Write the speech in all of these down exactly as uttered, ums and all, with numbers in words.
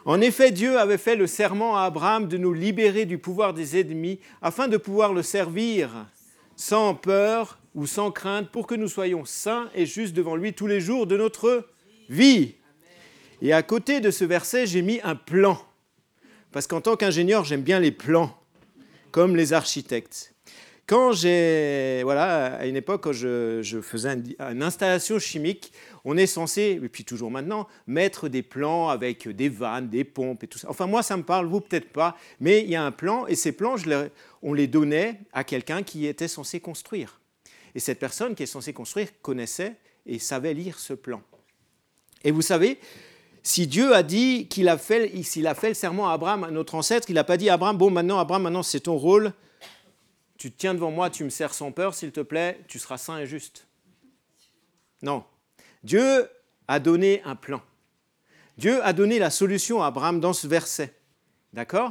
En effet, Dieu avait fait le serment à Abraham de nous libérer du pouvoir des ennemis afin de pouvoir le servir sans peur ou sans crainte pour que nous soyons saints et justes devant lui tous les jours de notre vie. Et à côté de ce verset, j'ai mis un plan. Parce qu'en tant qu'ingénieur, j'aime bien les plans, comme les architectes. Quand j'ai, voilà, à une époque, quand je, je faisais une, une installation chimique, on est censé, et puis toujours maintenant, mettre des plans avec des vannes, des pompes et tout ça. Enfin, moi, ça me parle, vous peut-être pas, mais il y a un plan, et ces plans, je les, on les donnait à quelqu'un qui était censé construire. Et cette personne qui est censée construire connaissait et savait lire ce plan. Et vous savez, si Dieu a dit qu'il a fait, s'il a fait le serment à Abraham, notre ancêtre, il n'a pas dit à Abraham, bon, maintenant, Abraham, maintenant, c'est ton rôle, tu te tiens devant moi, tu me sers sans peur, s'il te plaît, tu seras saint et juste. Non. Dieu a donné un plan. Dieu a donné la solution à Abraham dans ce verset. D'accord ?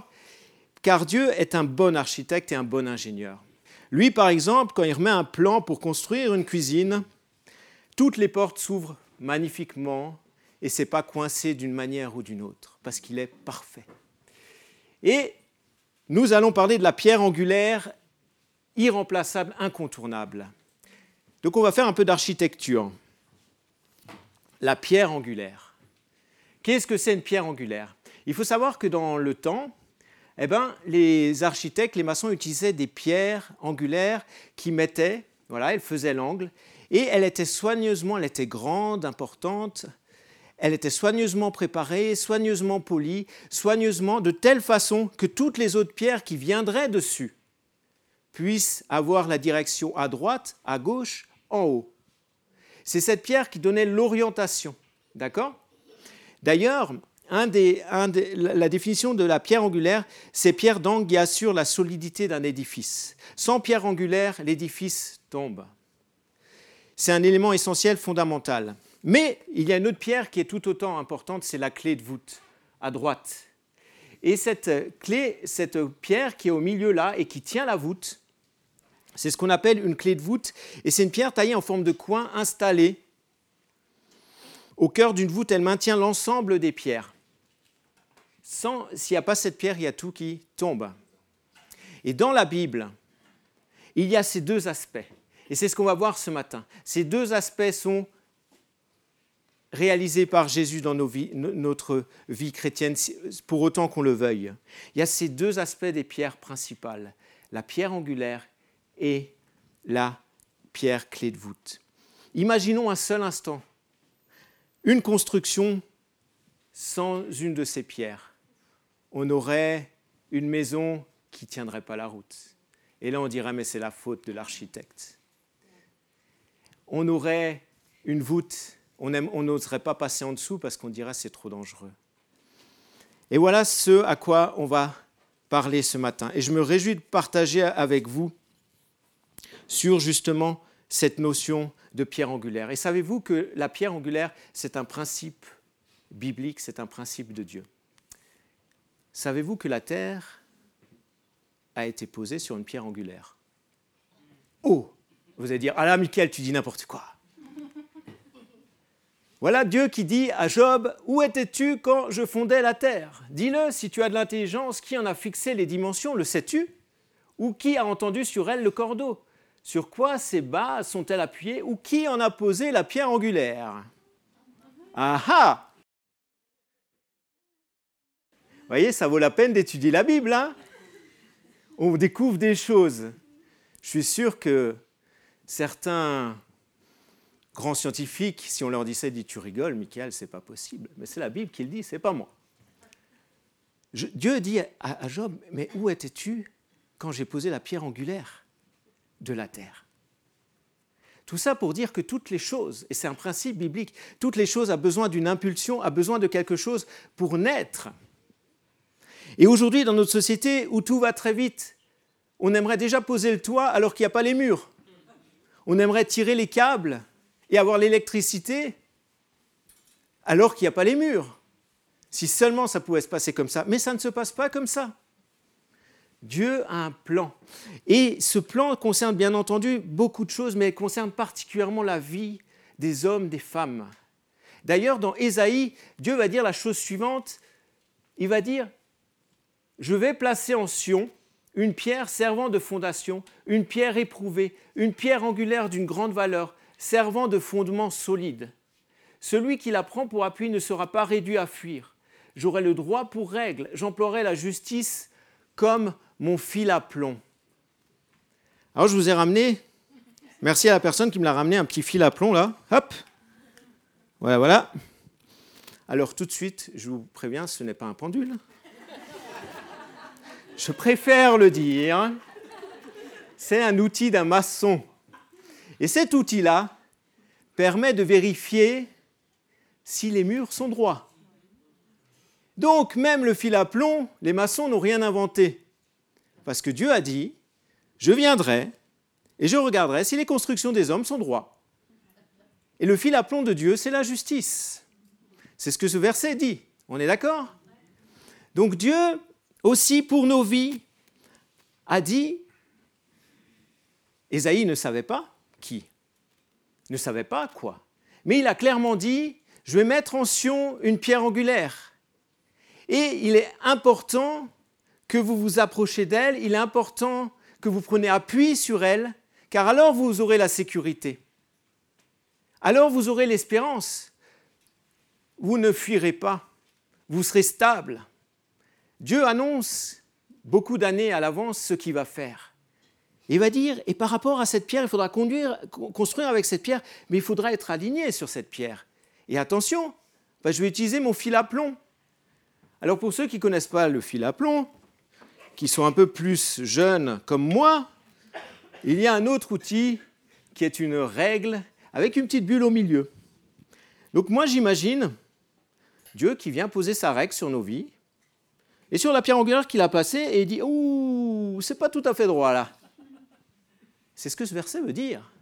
Car Dieu est un bon architecte et un bon ingénieur. Lui, par exemple, quand il remet un plan pour construire une cuisine, toutes les portes s'ouvrent magnifiquement et ce n'est pas coincé d'une manière ou d'une autre, parce qu'il est parfait. Et nous allons parler de la pierre angulaire irremplaçable, incontournable. Donc on va faire un peu d'architecture. La pierre angulaire. Qu'est-ce que c'est une pierre angulaire ? Il faut savoir que dans le temps, eh ben, les architectes, les maçons utilisaient des pierres angulaires qui mettaient, voilà, elles faisaient l'angle, et elle était soigneusement, elle était grande, importante, elle était soigneusement préparée, soigneusement polie, soigneusement, de telle façon que toutes les autres pierres qui viendraient dessus puissent avoir la direction à droite, à gauche, en haut. C'est cette pierre qui donnait l'orientation, d'accord ? D'ailleurs, un des, un des, la définition de la pierre angulaire, c'est pierre d'angle qui assure la solidité d'un édifice. Sans pierre angulaire, l'édifice tombe. C'est un élément essentiel, fondamental. Mais il y a une autre pierre qui est tout autant importante, c'est la clé de voûte, à droite. Et cette clé, cette pierre qui est au milieu là et qui tient la voûte, c'est ce qu'on appelle une clé de voûte, et c'est une pierre taillée en forme de coin installée au cœur d'une voûte. Elle maintient l'ensemble des pierres. Sans, s'il n'y a pas cette pierre, il y a tout qui tombe. Et dans la Bible, il y a ces deux aspects, et c'est ce qu'on va voir ce matin. Ces deux aspects sont réalisés par Jésus dans nos vies, notre vie chrétienne, pour autant qu'on le veuille. Il y a ces deux aspects des pierres principales, la pierre angulaire et la pierre clé de voûte. Imaginons un seul instant une construction sans une de ces pierres. On aurait une maison qui ne tiendrait pas la route. Et là, on dirait, mais c'est la faute de l'architecte. On aurait une voûte, on n'oserait pas passer en dessous parce qu'on dirait c'est trop dangereux. Et voilà ce à quoi on va parler ce matin. Et je me réjouis de partager avec vous sur justement cette notion de pierre angulaire. Et savez-vous que la pierre angulaire, c'est un principe biblique, c'est un principe de Dieu. Savez-vous que la terre a été posée sur une pierre angulaire ? Oh ! Vous allez dire, ah là, Michael, tu dis n'importe quoi. Voilà Dieu qui dit à Job, où étais-tu quand je fondais la terre ? Dis-le, si tu as de l'intelligence, qui en a fixé les dimensions, le sais-tu ? Ou qui a entendu sur elle le cordeau ? Sur quoi ces bases sont-elles appuyées ? Ou qui en a posé la pierre angulaire ? Ah ah ! Vous voyez, ça vaut la peine d'étudier la Bible, hein ? On découvre des choses. Je suis sûr que certains grands scientifiques, si on leur dit ça, ils disent « tu rigoles, Michael, c'est pas possible ». Mais c'est la Bible qui le dit, c'est pas moi. Je, Dieu dit à, à Job « mais où étais-tu quand j'ai posé la pierre angulaire de la terre ?» Tout ça pour dire que toutes les choses, et c'est un principe biblique, toutes les choses ont besoin d'une impulsion, ont besoin de quelque chose pour naître. Et aujourd'hui, dans notre société où tout va très vite, on aimerait déjà poser le toit alors qu'il n'y a pas les murs. On aimerait tirer les câbles et avoir l'électricité alors qu'il n'y a pas les murs. Si seulement ça pouvait se passer comme ça. Mais ça ne se passe pas comme ça. Dieu a un plan. Et ce plan concerne bien entendu beaucoup de choses, mais il concerne particulièrement la vie des hommes, des femmes. D'ailleurs, dans Ésaïe, Dieu va dire la chose suivante. il va dire, je vais placer en Sion une pierre servant de fondation, une pierre éprouvée, une pierre angulaire d'une grande valeur, servant de fondement solide. Celui qui la prend pour appui ne sera pas réduit à fuir. J'aurai le droit pour règle, j'emploierai la justice comme mon fil à plomb. Alors je vous ai ramené, merci à la personne qui me l'a ramené, un petit fil à plomb là, hop, voilà, voilà. Alors tout de suite, je vous préviens, ce n'est pas un pendule. Je préfère le dire, c'est un outil d'un maçon. Et cet outil-là permet de vérifier si les murs sont droits. Donc, même le fil à plomb, les maçons n'ont rien inventé. Parce que Dieu a dit, je viendrai et je regarderai si les constructions des hommes sont droits. Et le fil à plomb de Dieu, c'est la justice. C'est ce que ce verset dit. On est d'accord ? Donc Dieu, aussi pour nos vies, a dit, Ésaïe ne savait pas qui, ne savait pas quoi, mais il a clairement dit, je vais mettre en Sion une pierre angulaire. Et il est important que vous vous approchiez d'elle, il est important que vous preniez appui sur elle, car alors vous aurez la sécurité. Alors vous aurez l'espérance. Vous ne fuirez pas, vous serez stable. Dieu annonce beaucoup d'années à l'avance ce qu'il va faire. Il va dire, et par rapport à cette pierre, il faudra conduire, construire avec cette pierre, mais il faudra être aligné sur cette pierre. Et attention, ben je vais utiliser mon fil à plomb. Alors pour ceux qui ne connaissent pas le fil à plomb, qui sont un peu plus jeunes comme moi, il y a un autre outil qui est une règle avec une petite bulle au milieu. Donc moi j'imagine Dieu qui vient poser sa règle sur nos vies, et sur la pierre angulaire qu'il a placée, et il dit « Ouh, c'est pas tout à fait droit là ». C'est ce que ce verset veut dire.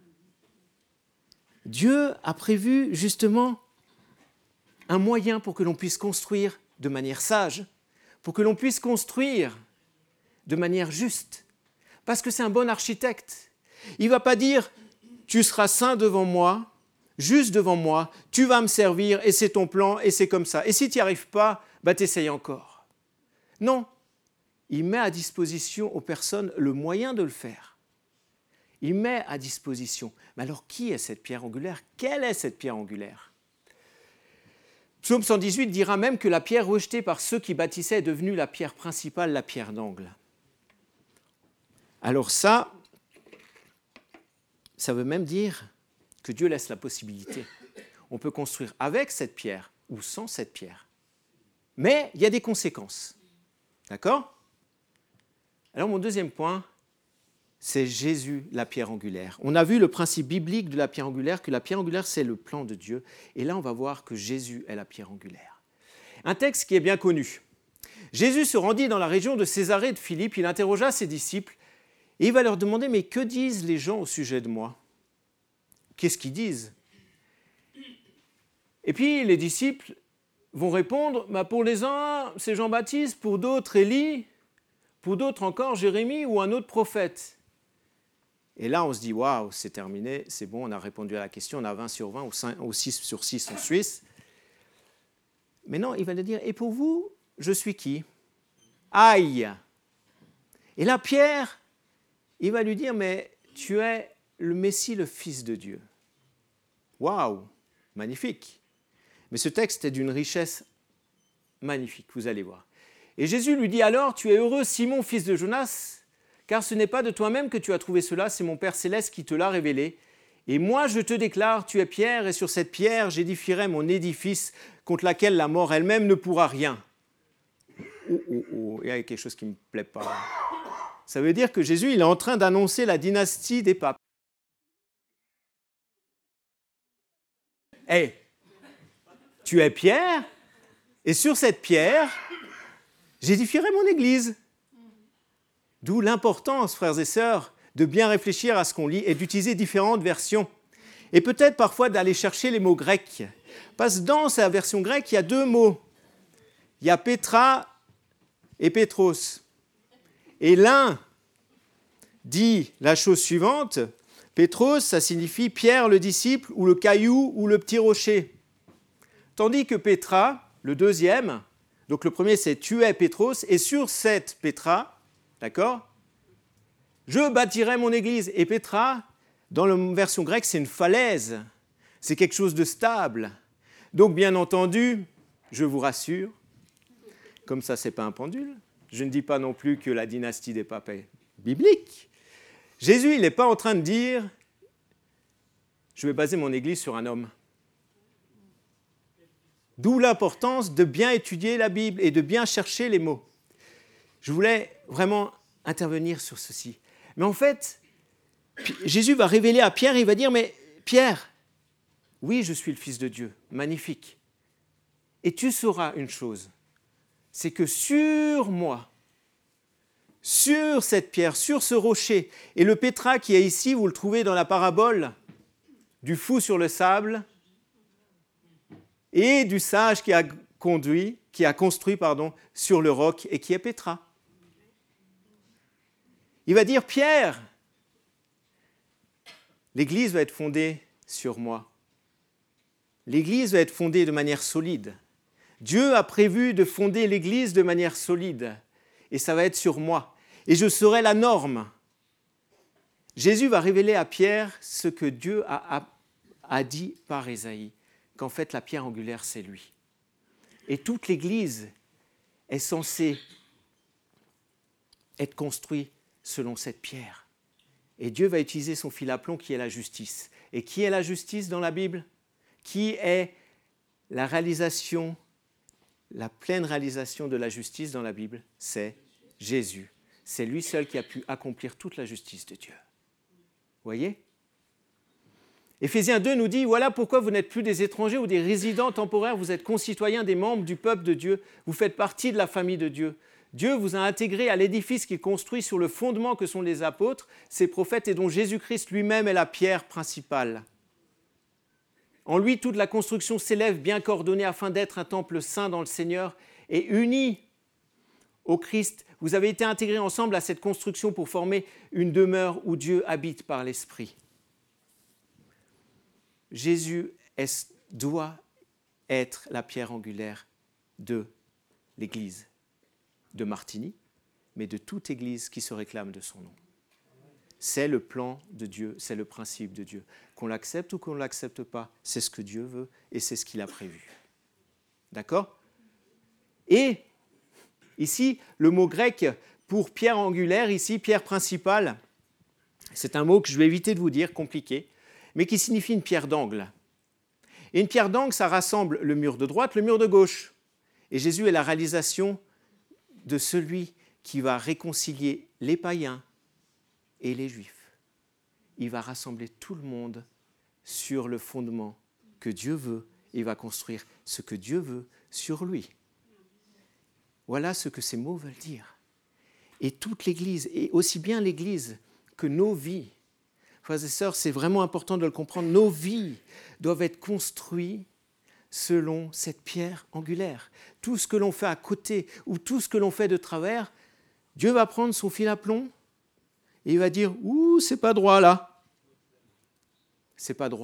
Dieu a prévu justement un moyen pour que l'on puisse construire de manière sage, pour que l'on puisse construire de manière juste, parce que c'est un bon architecte. Il ne va pas dire « Tu seras saint devant moi », juste devant moi, tu vas me servir et c'est ton plan et c'est comme ça. Et si tu n'y arrives pas, bah t'essayes encore. Non, il met à disposition aux personnes le moyen de le faire. Il met à disposition. Mais alors qui est cette pierre angulaire ? Quelle est cette pierre angulaire ? Psaume cent dix-huit dira même que la pierre rejetée par ceux qui bâtissaient est devenue la pierre principale, la pierre d'angle. Alors ça, ça veut même dire que Dieu laisse la possibilité. On peut construire avec cette pierre ou sans cette pierre. Mais il y a des conséquences. D'accord ? Alors mon deuxième point, c'est Jésus, la pierre angulaire. On a vu le principe biblique de la pierre angulaire, que la pierre angulaire, c'est le plan de Dieu. Et là, on va voir que Jésus est la pierre angulaire. Un texte qui est bien connu. Jésus se rendit dans la région de Césarée de Philippe, il interrogea ses disciples, et il va leur demander, mais que disent les gens au sujet de moi ? Qu'est-ce qu'ils disent ? Et puis les disciples vont répondre, bah pour les uns, c'est Jean-Baptiste, pour d'autres, Élie, pour d'autres encore, Jérémie ou un autre prophète. Et là, on se dit, waouh, c'est terminé, c'est bon, on a répondu à la question, on a vingt sur vingt ou, cinq, ou six sur six en Suisse. Mais non, il va le dire, et pour vous, je suis qui ? Aïe ! Et là, Pierre, il va lui dire, mais tu es le Messie, le Fils de Dieu. Waouh, magnifique. Mais ce texte est d'une richesse magnifique, vous allez voir. Et Jésus lui dit alors, tu es heureux, Simon, fils de Jonas, car ce n'est pas de toi-même que tu as trouvé cela, c'est mon Père céleste qui te l'a révélé. Et moi, je te déclare, tu es Pierre, et sur cette pierre, j'édifierai mon édifice contre laquelle la mort elle-même ne pourra rien. Oh, oh, oh, il y a quelque chose qui ne me plaît pas. Ça veut dire que Jésus, il est en train d'annoncer la dynastie des papes. Hé, hey, tu es Pierre, et sur cette pierre, j'édifierai mon église. D'où l'importance, frères et sœurs, de bien réfléchir à ce qu'on lit et d'utiliser différentes versions. Et peut-être parfois d'aller chercher les mots grecs. Parce que dans sa version grecque, il y a deux mots. Il y a Pétra et Pétros. Et l'un dit la chose suivante, Pétros, ça signifie Pierre le disciple, ou le caillou, ou le petit rocher. Tandis que Pétra, le deuxième, Donc le premier, c'est « tu es Pétros » et sur cette Pétra, d'accord, je bâtirai mon église. Et Pétra, dans la version grecque, c'est une falaise, c'est quelque chose de stable. Donc bien entendu, je vous rassure, comme ça, ce n'est pas un pendule, je ne dis pas non plus que la dynastie des papes est biblique. Jésus, il n'est pas en train de dire « je vais baser mon église sur un homme ». D'où l'importance de bien étudier la Bible et de bien chercher les mots. Je voulais vraiment intervenir sur ceci. Mais en fait, Jésus va révéler à Pierre, il va dire « mais Pierre, oui, je suis le Fils de Dieu, magnifique. Et tu sauras une chose, c'est que sur moi, sur cette pierre, sur ce rocher, et le pétra qui est ici, vous le trouvez dans la parabole du fou sur le sable, et du sage qui a conduit, qui a construit pardon, sur le roc et qui est Pétra. Il va dire, Pierre, l'Église va être fondée sur moi. L'Église va être fondée de manière solide. Dieu a prévu de fonder l'Église de manière solide et ça va être sur moi. Et je serai la norme. Jésus va révéler à Pierre ce que Dieu a, a, a dit par Ésaïe. Qu'en fait, la pierre angulaire, c'est lui. Et toute l'Église est censée être construite selon cette pierre. Et Dieu va utiliser son fil à plomb qui est la justice. Et qui est la justice dans la Bible ? Qui est la réalisation, la pleine réalisation de la justice dans la Bible ? C'est Jésus. C'est lui seul qui a pu accomplir toute la justice de Dieu. Vous voyez ? Éphésiens deux nous dit, voilà pourquoi vous n'êtes plus des étrangers ou des résidents temporaires, vous êtes concitoyens des membres du peuple de Dieu, vous faites partie de la famille de Dieu. Dieu vous a intégré à l'édifice qu'il construit sur le fondement que sont les apôtres, ses prophètes et dont Jésus-Christ lui-même est la pierre principale. En lui, toute la construction s'élève bien coordonnée afin d'être un temple saint dans le Seigneur et uni au Christ. Vous avez été intégrés ensemble à cette construction pour former une demeure où Dieu habite par l'Esprit. Jésus est, doit être la pierre angulaire de l'Église de Martigny, mais de toute Église qui se réclame de son nom. C'est le plan de Dieu, c'est le principe de Dieu. Qu'on l'accepte ou qu'on ne l'accepte pas, c'est ce que Dieu veut et c'est ce qu'il a prévu. D'accord ? Et ici, le mot grec pour pierre angulaire, ici, pierre principale, c'est un mot que je vais éviter de vous dire, compliqué, mais qui signifie une pierre d'angle. Et une pierre d'angle, ça rassemble le mur de droite, le mur de gauche. Et Jésus est la réalisation de celui qui va réconcilier les païens et les juifs. Il va rassembler tout le monde sur le fondement que Dieu veut. Et il va construire ce que Dieu veut sur lui. Voilà ce que ces mots veulent dire. Et toute l'Église, et aussi bien l'Église que nos vies, frères et sœurs, c'est vraiment important de le comprendre. Nos vies doivent être construites selon cette pierre angulaire. Tout ce que l'on fait à côté ou tout ce que l'on fait de travers, Dieu va prendre son fil à plomb et il va dire « Ouh, c'est pas droit là. C'est pas droit. »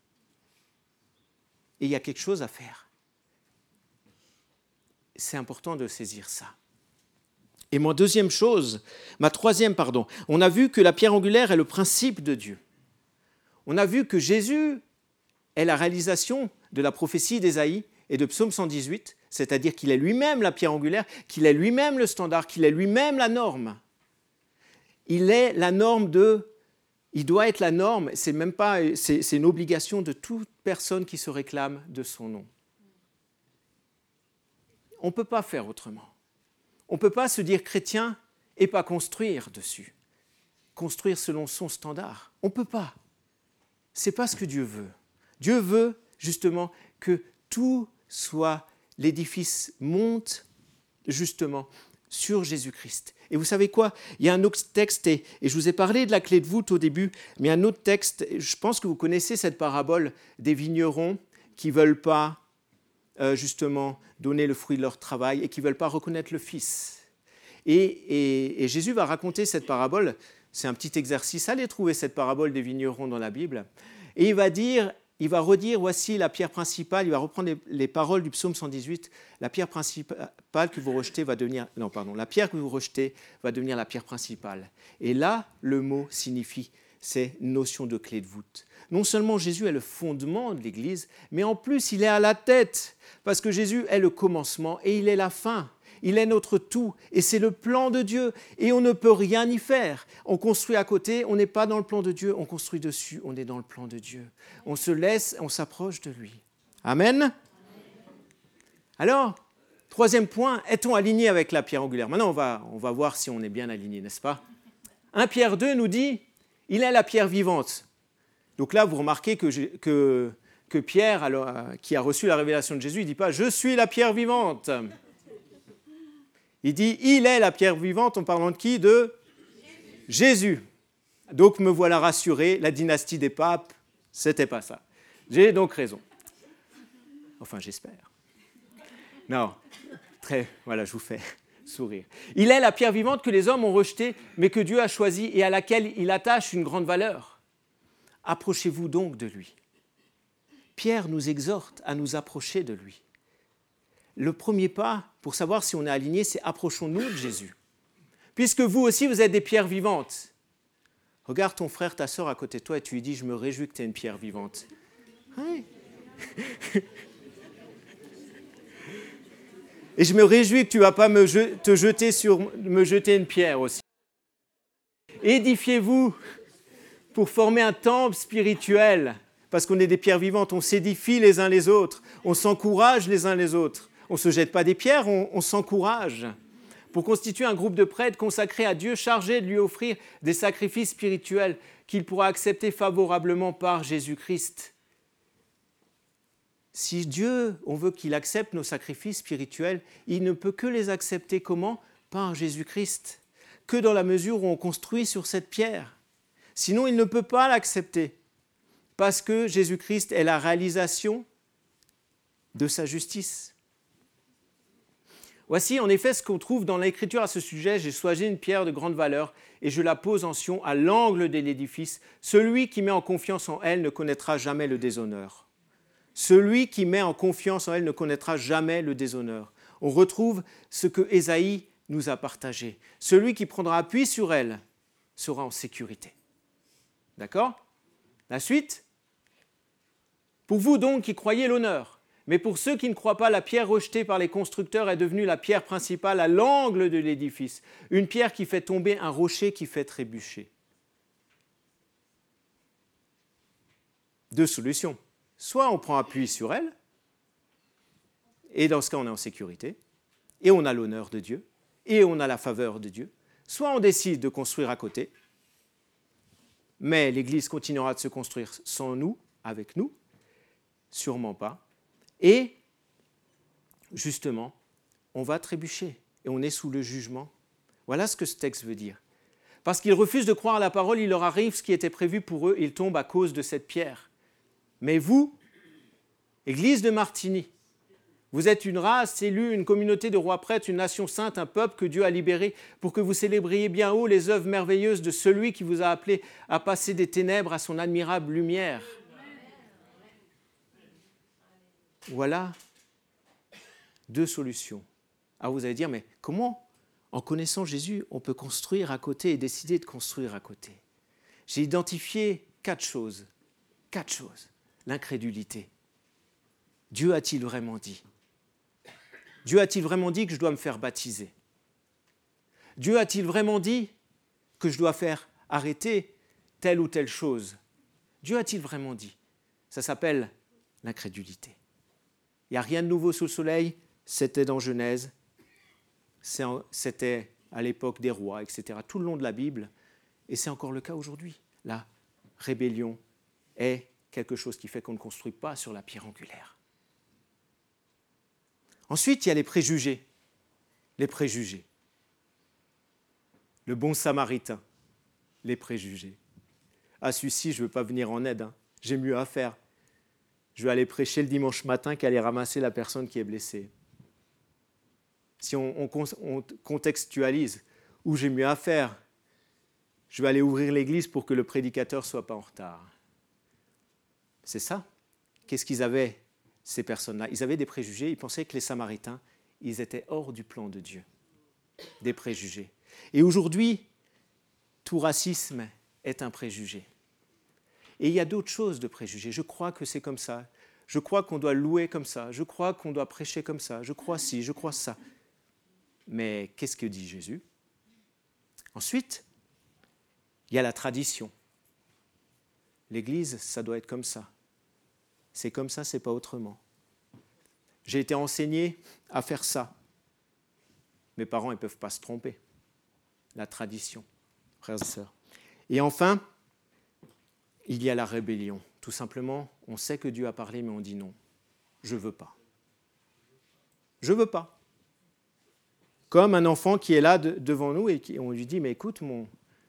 Et il y a quelque chose à faire. C'est important de saisir ça. Et ma deuxième chose, ma troisième, pardon, on a vu que la pierre angulaire est le principe de Dieu. On a vu que Jésus est la réalisation de la prophétie d'Ésaïe et de Psaume cent dix-huit, c'est-à-dire qu'il est lui-même la pierre angulaire, qu'il est lui-même le standard, qu'il est lui-même la norme. Il est la norme de, il doit être la norme, c'est même pas, c'est, c'est une obligation de toute personne qui se réclame de son nom. On ne peut pas faire autrement. On ne peut pas se dire chrétien et pas construire dessus. Construire selon son standard. On ne peut pas. Ce n'est pas ce que Dieu veut. Dieu veut justement que tout soit, l'édifice monte justement sur Jésus-Christ. Et vous savez quoi ? Il y a un autre texte, et, et je vous ai parlé de la clé de voûte au début, mais il y a un autre texte, je pense que vous connaissez cette parabole des vignerons qui ne veulent pas Euh, justement donner le fruit de leur travail et qui ne veulent pas reconnaître le Fils. Et, et, et Jésus va raconter cette parabole, c'est un petit exercice, allez trouver cette parabole des vignerons dans la Bible, et il va dire, il va redire, voici la pierre principale, il va reprendre les, les paroles du psaume cent dix-huit, la pierre principale que vous rejetez va devenir, non pardon, la pierre que vous rejetez va devenir la pierre principale. Et là, le mot signifie, c'est notion de clé de voûte. Non seulement Jésus est le fondement de l'Église, mais en plus il est à la tête, parce que Jésus est le commencement et il est la fin. Il est notre tout et c'est le plan de Dieu et on ne peut rien y faire. On construit à côté, on n'est pas dans le plan de Dieu, on construit dessus, on est dans le plan de Dieu. On se laisse, on s'approche de lui. Amen. Alors, troisième point, est-on aligné avec la pierre angulaire? Maintenant, on va, on va voir si on est bien aligné, n'est-ce pas? un Pierre deux nous dit, il est la pierre vivante. Donc là, vous remarquez que, que, que Pierre, alors, qui a reçu la révélation de Jésus, il ne dit pas « je suis la pierre vivante ». Il dit « il est la pierre vivante » en parlant de qui? De Jésus. Jésus. Donc me voilà rassuré, la dynastie des papes, c'était pas ça. J'ai donc raison. Enfin, j'espère. Non, très, voilà, je vous fais sourire. Il est la pierre vivante que les hommes ont rejetée, mais que Dieu a choisie et à laquelle il attache une grande valeur. Approchez-vous donc de lui. Pierre nous exhorte à nous approcher de lui. Le premier pas pour savoir si on est aligné, c'est approchons-nous de Jésus. Puisque vous aussi, vous êtes des pierres vivantes. Regarde ton frère, ta sœur à côté de toi et tu lui dis « je me réjouis que tu es une pierre vivante ». Oui. Et je me réjouis que tu ne vas pas me je- te jeter sur, me jeter une pierre aussi. Édifiez-vous pour former un temple spirituel, parce qu'on est des pierres vivantes, on s'édifie les uns les autres, on s'encourage les uns les autres. On ne se jette pas des pierres, on, on s'encourage pour constituer un groupe de prêtres consacrés à Dieu, chargés de lui offrir des sacrifices spirituels qu'il pourra accepter favorablement par Jésus-Christ. Si Dieu, on veut qu'il accepte nos sacrifices spirituels, il ne peut que les accepter comment? Par Jésus-Christ, que dans la mesure où on construit sur cette pierre. Sinon, il ne peut pas l'accepter, parce que Jésus-Christ est la réalisation de sa justice. Voici en effet ce qu'on trouve dans l'Écriture à ce sujet. J'ai choisi une pierre de grande valeur et je la pose en Sion à l'angle de l'édifice. Celui qui met en confiance en elle ne connaîtra jamais le déshonneur. Celui qui met en confiance en elle ne connaîtra jamais le déshonneur. On retrouve ce que Ésaïe nous a partagé. Celui qui prendra appui sur elle sera en sécurité. D'accord? La suite? Pour vous donc qui croyez l'honneur, mais pour ceux qui ne croient pas, la pierre rejetée par les constructeurs est devenue la pierre principale à l'angle de l'édifice, une pierre qui fait tomber un rocher qui fait trébucher. Deux solutions. Soit on prend appui sur elle, et dans ce cas on est en sécurité, et on a l'honneur de Dieu, et on a la faveur de Dieu. Soit on décide de construire à côté, mais l'Église continuera de se construire sans nous, avec nous, sûrement pas. Et, justement, on va trébucher et on est sous le jugement. Voilà ce que ce texte veut dire. Parce qu'ils refusent de croire à la parole, il leur arrive ce qui était prévu pour eux, ils tombent à cause de cette pierre. Mais vous, Église de Martigny, vous êtes une race élue, une communauté de rois prêtres, une nation sainte, un peuple que Dieu a libéré pour que vous célébriez bien haut les œuvres merveilleuses de celui qui vous a appelé à passer des ténèbres à son admirable lumière. Voilà deux solutions. Alors vous allez dire, mais comment, en connaissant Jésus, on peut construire à côté et décider de construire à côté? J'ai identifié quatre choses. Quatre choses. L'incrédulité. Dieu a-t-il vraiment dit? Dieu a-t-il vraiment dit que je dois me faire baptiser? Dieu a-t-il vraiment dit que je dois faire arrêter telle ou telle chose? Dieu a-t-il vraiment dit? Ça s'appelle l'incrédulité. Il n'y a rien de nouveau sous le soleil, c'était dans Genèse, c'était à l'époque des rois, et cetera, tout le long de la Bible, et c'est encore le cas aujourd'hui. La rébellion est quelque chose qui fait qu'on ne construit pas sur la pierre angulaire. Ensuite, il y a les préjugés. Les préjugés. Le bon samaritain, les préjugés. Ah, celui-ci, je ne veux pas venir en aide, hein. J'ai mieux à faire. Je vais aller prêcher le dimanche matin qu'aller ramasser la personne qui est blessée. Si on, on, on contextualise, où j'ai mieux à faire, je vais aller ouvrir l'église pour que le prédicateur ne soit pas en retard. C'est ça. qu'est-ce qu'ils avaient, ces personnes-là? Ils avaient des préjugés, ils pensaient que les Samaritains, ils étaient hors du plan de Dieu. Des préjugés. Et aujourd'hui, tout racisme est un préjugé. Et il y a d'autres choses de préjugés. Je crois que c'est comme ça. Je crois qu'on doit louer comme ça. Je crois qu'on doit prêcher comme ça. Je crois ci, je crois ça. Mais qu'est-ce que dit Jésus? Ensuite, il y a la tradition. L'Église, ça doit être comme ça. C'est comme ça, c'est pas autrement. J'ai été enseigné à faire ça. Mes parents, ils ne peuvent pas se tromper. La tradition, frères et sœurs. Et enfin, il y a la rébellion. Tout simplement, on sait que Dieu a parlé, mais on dit non. Je ne veux pas. Je ne veux pas. Comme un enfant qui est là de, devant nous et qui, on lui dit, mais écoute, mon...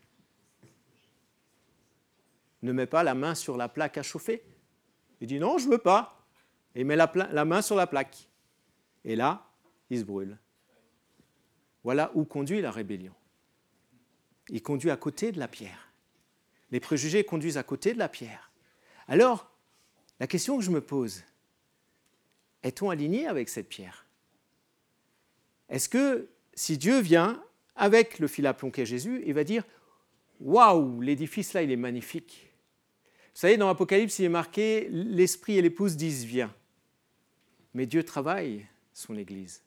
ne mets pas la main sur la plaque à chauffer. Il dit, non, je ne veux pas. Et il met la, pla- la main sur la plaque. Et là, il se brûle. Voilà où conduit la rébellion. Il conduit à côté de la pierre. Les préjugés conduisent à côté de la pierre. Alors, la question que je me pose, est-on aligné avec cette pierre? Est-ce que si Dieu vient avec le fil à plomb qu'est Jésus, il va dire « Waouh, l'édifice là, il est magnifique ». Vous savez, dans l'Apocalypse, il est marqué « L'Esprit et l'épouse disent « Viens ». Mais Dieu travaille son Église.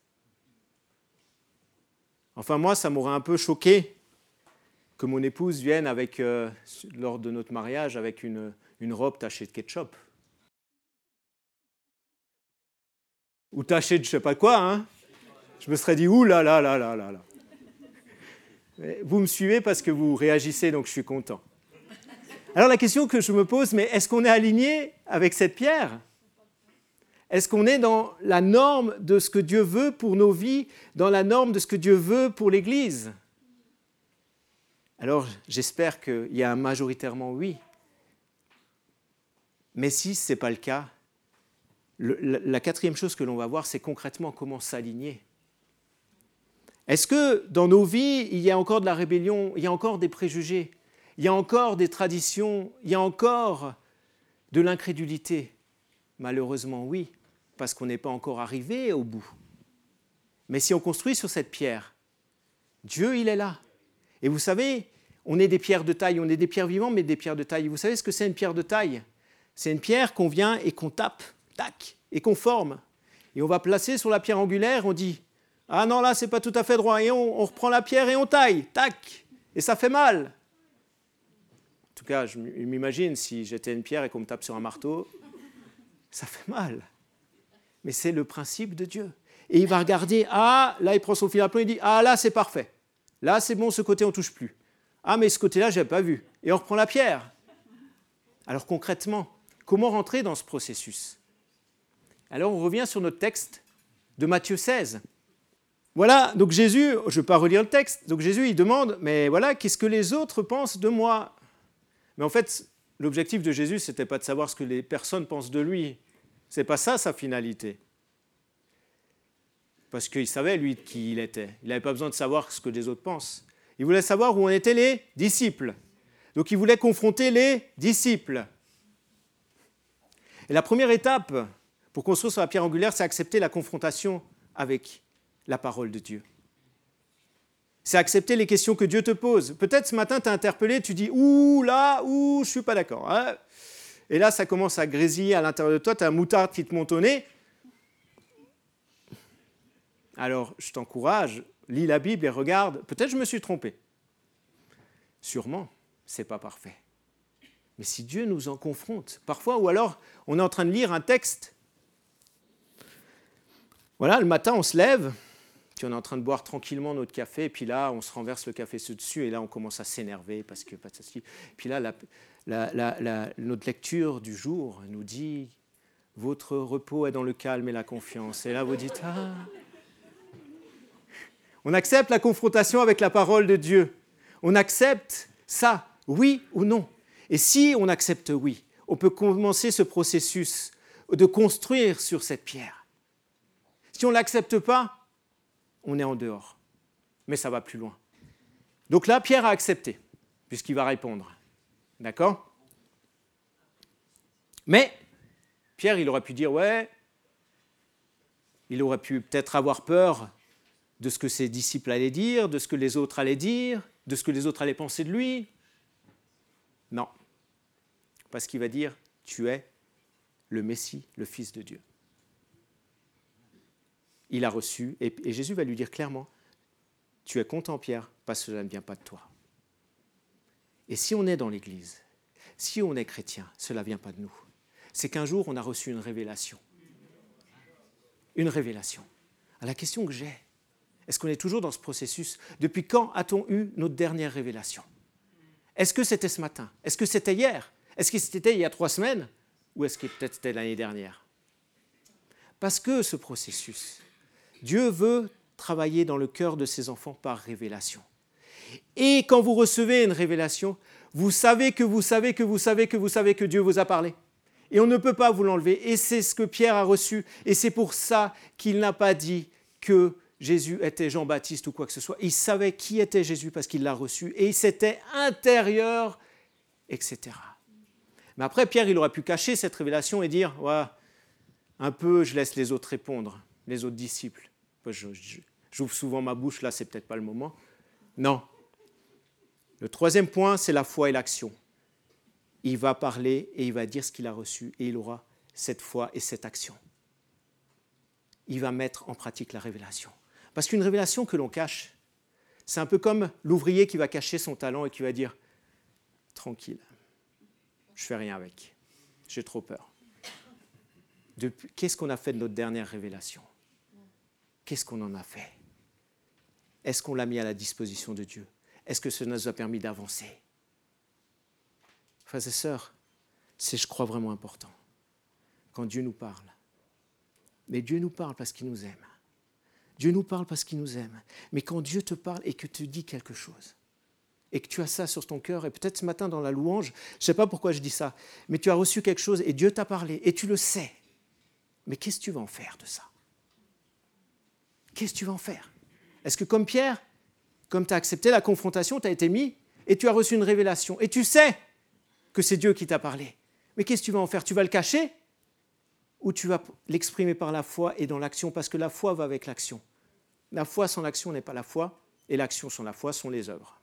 Enfin, moi, ça m'aurait un peu choqué que mon épouse vienne avec, euh, lors de notre mariage avec une, une robe tachée de ketchup. Ou tachée de je ne sais pas quoi, hein. Je me serais dit, ouh là là là là là là. Vous me suivez parce que vous réagissez, donc je suis content. Alors la question que je me pose, mais est-ce qu'on est aligné avec cette pierre? Est-ce qu'on est dans la norme de ce que Dieu veut pour nos vies, dans la norme de ce que Dieu veut pour l'Église? Alors j'espère qu'il y a un majoritairement oui. Mais si ce n'est pas le cas, le, la, la quatrième chose que l'on va voir, c'est concrètement comment s'aligner. Est-ce que dans nos vies, il y a encore de la rébellion, il y a encore des préjugés, il y a encore des traditions, il y a encore de l'incrédulité? Malheureusement, oui, parce qu'on n'est pas encore arrivé au bout. Mais si on construit sur cette pierre, Dieu, il est là. Et vous savez, on est des pierres de taille, on est des pierres vivantes, mais des pierres de taille. Vous savez ce que c'est une pierre de taille? C'est une pierre qu'on vient et qu'on tape, tac, et qu'on forme. Et on va placer sur la pierre angulaire, on dit « Ah non, là, c'est pas tout à fait droit. » Et on, on reprend la pierre et on taille, tac, et ça fait mal. En tout cas, je m'imagine si j'étais une pierre et qu'on me tape sur un marteau, ça fait mal. Mais c'est le principe de Dieu. Et il va regarder, ah, là, il prend son fil à plomb, il dit, ah, là, c'est parfait. Là, c'est bon, ce côté, on ne touche plus. Ah, mais ce côté-là, je n'avais pas vu. Et on reprend la pierre. Alors concrètement, comment rentrer dans ce processus? Alors, on revient sur notre texte de Matthieu seize. Voilà, donc Jésus, je ne vais pas relire le texte, donc Jésus, il demande, mais voilà, qu'est-ce que les autres pensent de moi? Mais en fait, l'objectif de Jésus, ce n'était pas de savoir ce que les personnes pensent de lui. Ce n'est pas ça, sa finalité. Parce qu'il savait, lui, qui il était. Il n'avait pas besoin de savoir ce que les autres pensent. Il voulait savoir où en étaient les disciples. Donc, il voulait confronter les disciples. Et la première étape pour construire sur la pierre angulaire, c'est accepter la confrontation avec la parole de Dieu. C'est accepter les questions que Dieu te pose. Peut-être ce matin, tu as interpellé, tu dis « Ouh, là, ouh, je ne suis pas d'accord. Hein » Et là, ça commence à grésiller à l'intérieur de toi, tu as un moutarde qui te monte au nez. Alors, je t'encourage, lis la Bible et regarde. Peut-être je me suis trompé. Sûrement, ce n'est pas parfait. Mais si Dieu nous en confronte, parfois, ou alors on est en train de lire un texte. Voilà, le matin, on se lève, puis on est en train de boire tranquillement notre café, et puis là, on se renverse le café dessus, et là, on commence à s'énerver, parce que... Puis là, la, la, la, la, notre lecture du jour nous dit « Votre repos est dans le calme et la confiance ». Et là, vous dites « Ah !» On accepte la confrontation avec la parole de Dieu. On accepte ça, oui ou non. Et si on accepte oui, on peut commencer ce processus de construire sur cette pierre. Si on ne l'accepte pas, on est en dehors. Mais ça va plus loin. Donc là, Pierre a accepté, puisqu'il va répondre. D'accord? Mais Pierre, il aurait pu dire, ouais, il aurait pu peut-être avoir peur de ce que ses disciples allaient dire, de ce que les autres allaient dire, de ce que les autres allaient penser de lui. Non, parce qu'il va dire, tu es le Messie, le Fils de Dieu. Il a reçu, et, et Jésus va lui dire clairement, tu es content, Pierre, parce que cela ne vient pas de toi. Et si on est dans l'Église, si on est chrétien, cela ne vient pas de nous. C'est qu'un jour, on a reçu une révélation. Une révélation. Alors, la question que j'ai, est-ce qu'on est toujours dans ce processus? Depuis quand a-t-on eu notre dernière révélation? Est-ce que c'était ce matin? Est-ce que c'était hier? Est-ce que c'était il y a trois semaines? Ou est-ce que peut-être c'était l'année dernière? Parce que ce processus, Dieu veut travailler dans le cœur de ses enfants par révélation. Et quand vous recevez une révélation, vous savez que vous savez que vous savez que vous savez que Dieu vous a parlé. Et on ne peut pas vous l'enlever. Et c'est ce que Pierre a reçu. Et c'est pour ça qu'il n'a pas dit que Jésus était Jean-Baptiste ou quoi que ce soit. Il savait qui était Jésus parce qu'il l'a reçu. Et c'était intérieur, et cetera. Mais après, Pierre, il aurait pu cacher cette révélation et dire, ouais, un peu, je laisse les autres répondre, les autres disciples. Je, je, j'ouvre souvent ma bouche, là, c'est peut-être pas le moment. Non. Le troisième point, c'est la foi et l'action. Il va parler et il va dire ce qu'il a reçu et il aura cette foi et cette action. Il va mettre en pratique la révélation. Parce qu'une révélation que l'on cache, c'est un peu comme l'ouvrier qui va cacher son talent et qui va dire « Tranquille, je ne fais rien avec, j'ai trop peur. » Depuis, qu'est-ce qu'on a fait de notre dernière révélation? Qu'est-ce qu'on en a fait? Est-ce qu'on l'a mis à la disposition de Dieu? Est-ce que ça nous a permis d'avancer? Frères et sœurs, c'est, je crois, vraiment important. Quand Dieu nous parle. Mais Dieu nous parle parce qu'il nous aime. Dieu nous parle parce qu'il nous aime. Mais quand Dieu te parle et que te dit quelque chose, et que tu as ça sur ton cœur, et peut-être ce matin dans la louange, je ne sais pas pourquoi je dis ça, mais tu as reçu quelque chose et Dieu t'a parlé, et tu le sais. Mais qu'est-ce que tu vas en faire de ça? Qu'est-ce que tu vas en faire? Est-ce que comme Pierre, comme tu as accepté la confrontation, tu as été mis, et tu as reçu une révélation, et tu sais que c'est Dieu qui t'a parlé. Mais qu'est-ce que tu vas en faire? Tu vas le cacher? Ou tu vas l'exprimer par la foi et dans l'action? Parce que la foi va avec l'action. La foi sans l'action n'est pas la foi, et l'action sans la foi sont les œuvres.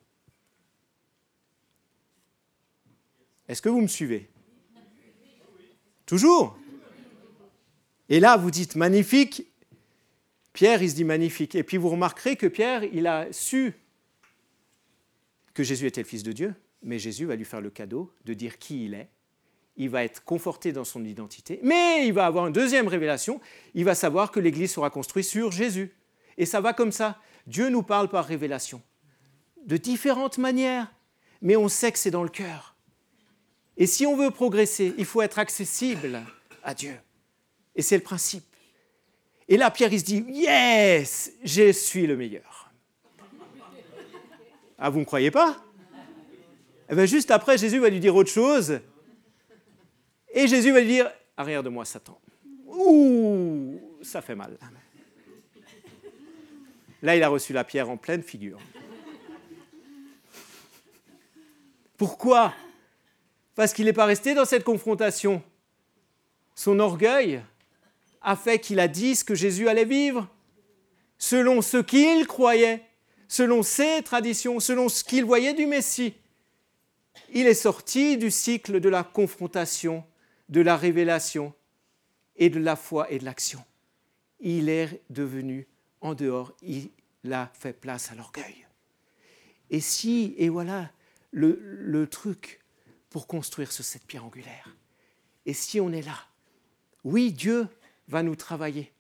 Est-ce que vous me suivez? Toujours? Et là, vous dites magnifique. Pierre, il se dit magnifique. Et puis vous remarquerez que Pierre, il a su que Jésus était le Fils de Dieu, mais Jésus va lui faire le cadeau de dire qui il est. Il va être conforté dans son identité, mais il va avoir une deuxième révélation. Il va savoir que l'Église sera construite sur Jésus. Et ça va comme ça. Dieu nous parle par révélation, de différentes manières, mais on sait que c'est dans le cœur. Et si on veut progresser, il faut être accessible à Dieu. Et c'est le principe. Et là, Pierre, il se dit, yes, je suis le meilleur. Ah, vous ne me croyez pas? Eh bien, juste après, Jésus va lui dire autre chose. Et Jésus va lui dire, arrière de moi, Satan. Ouh, ça fait mal. Là, il a reçu la pierre en pleine figure. Pourquoi? Parce qu'il n'est pas resté dans cette confrontation. Son orgueil a fait qu'il a dit ce que Jésus allait vivre, selon ce qu'il croyait, selon ses traditions, selon ce qu'il voyait du Messie. Il est sorti du cycle de la confrontation, de la révélation et de la foi et de l'action. Il est devenu en dehors, il a fait place à l'orgueil. Et si, et voilà le, le truc pour construire sur cette pierre angulaire. Et si on est là, oui, Dieu va nous travailler.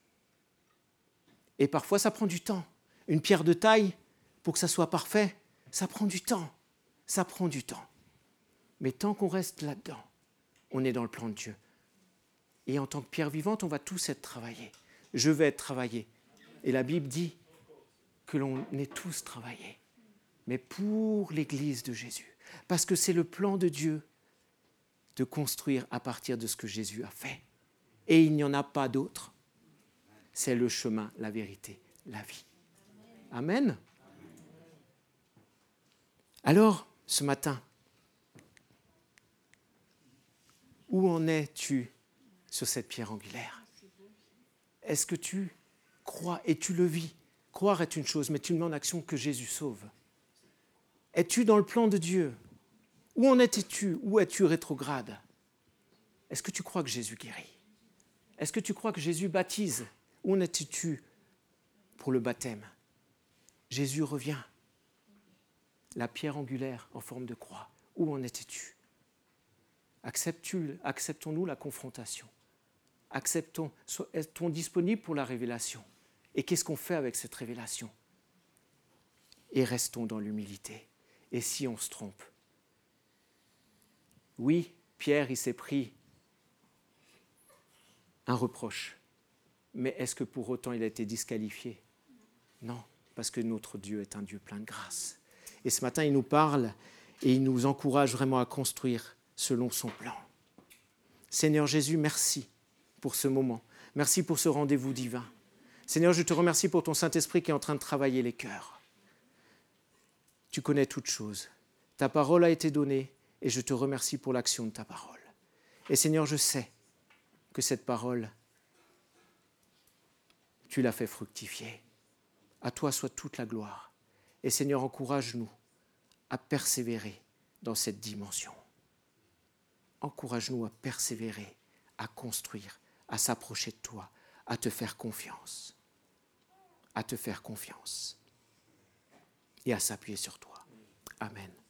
Et parfois, ça prend du temps. Une pierre de taille, pour que ça soit parfait, ça prend du temps. Ça prend du temps. Mais tant qu'on reste là-dedans, on est dans le plan de Dieu. Et en tant que pierre vivante, on va tous être travaillés. Je vais être travaillé. Et la Bible dit que l'on est tous travaillés. Mais pour l'Église de Jésus. Parce que c'est le plan de Dieu de construire à partir de ce que Jésus a fait. Et il n'y en a pas d'autre. C'est le chemin, la vérité, la vie. Amen. Alors, ce matin, où en es-tu sur cette pierre angulaire. Est-ce que tu crois et tu le vis? Croire est une chose, mais tu mets en action que Jésus sauve. Es-tu dans le plan de Dieu? Où en étais-tu? Où es-tu rétrograde? Est-ce que tu crois que Jésus guérit? Est-ce que tu crois que Jésus baptise? Où en étais-tu pour le baptême? Jésus revient. La pierre angulaire en forme de croix. Où en étais-tu? Acceptes-tu, acceptons-nous la confrontation? Acceptons, est-on disponible pour la révélation? Et qu'est-ce qu'on fait avec cette révélation? Et restons dans l'humilité. Et si on se trompe? Oui, Pierre, il s'est pris un reproche. Mais est-ce que pour autant il a été disqualifié? Non, parce que notre Dieu est un Dieu plein de grâce. Et ce matin, il nous parle et il nous encourage vraiment à construire selon son plan. Seigneur Jésus, merci pour ce moment. Merci pour ce rendez-vous divin. Seigneur, je te remercie pour ton Saint-Esprit qui est en train de travailler les cœurs. Tu connais toutes choses. Ta parole a été donnée et je te remercie pour l'action de ta parole. Et Seigneur, je sais que cette parole, tu l'as fait fructifier. À toi soit toute la gloire. Et Seigneur, encourage-nous à persévérer dans cette dimension. Encourage-nous à persévérer, à construire, à s'approcher de toi, à te faire confiance. À te faire confiance. Et à s'appuyer sur toi. Amen.